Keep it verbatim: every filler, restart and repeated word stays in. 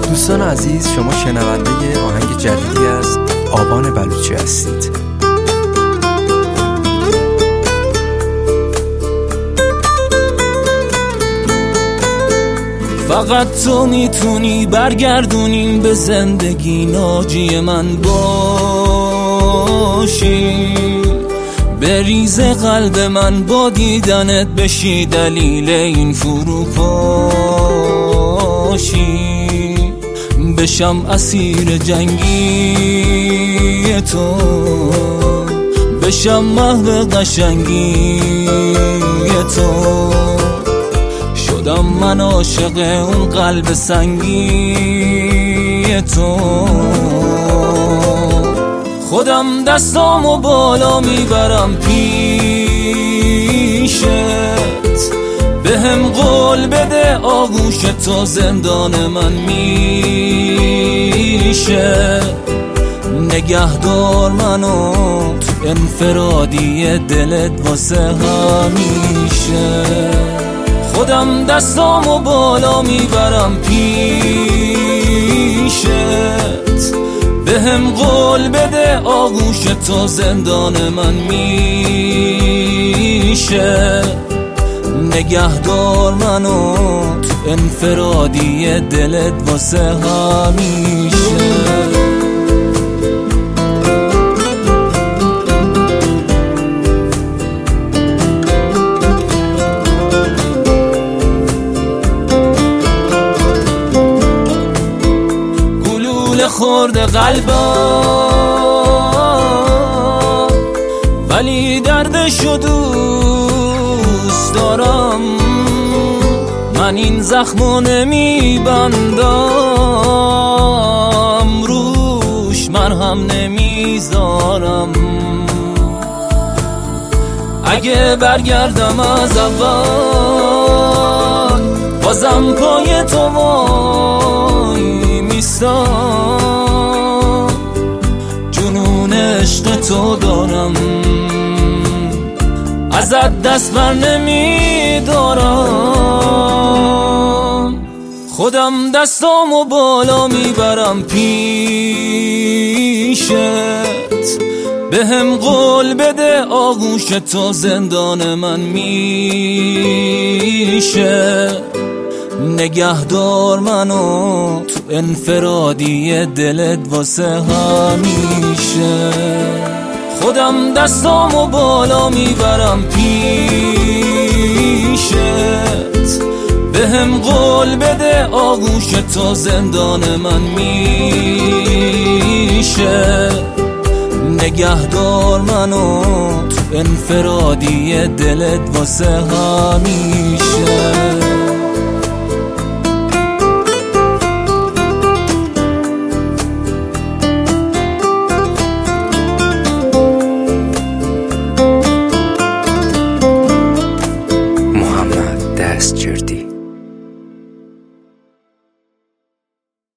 دوستان عزیز، شما شنونده آهنگ جدیدی از آبان بلوچی هستید. فقط تو میتونی برگردونیم به زندگی، ناجی من باشی، بریز قلب من با دیدنت بشی دلیل این فروپاشی، بشم اسیر جنگی تو، بشم محو قشنگی تو، شدم من عاشق اون قلب سنگی تو. خودم دستامو بالا میبرم پیشت، به هم قول بده آغوش تو زندان من میشه، نگهدار منو تو انفرادی دلت واسه همیشه. خودم دستامو بالا میبرم پیشت، به هم قول بده آغوش تو زندان من میشه، نگهدار منو تو انفرادی دلت واسه همیشه. خورده قلبم ولی دردشو دوست دارم، من این زخمو نمیبندم، روش مرهم نمیذارم. اگه برگردم از اول بازم پای تو وای میستم، جنون عشق تو دارم، ازت دست بر نمیدارم. خودم دستامو بالا میبرم پیشت، به هم قول بده آغوش تو زندان من میشه، نگهدار منو تو انفرادی دلت واسه همیشه. خودم دستامو بالا میبرم پیشت، به هم قول بده آغوش تو زندان من میشه، نگهدار منو تو انفرادی دلت واسه همیشه. That's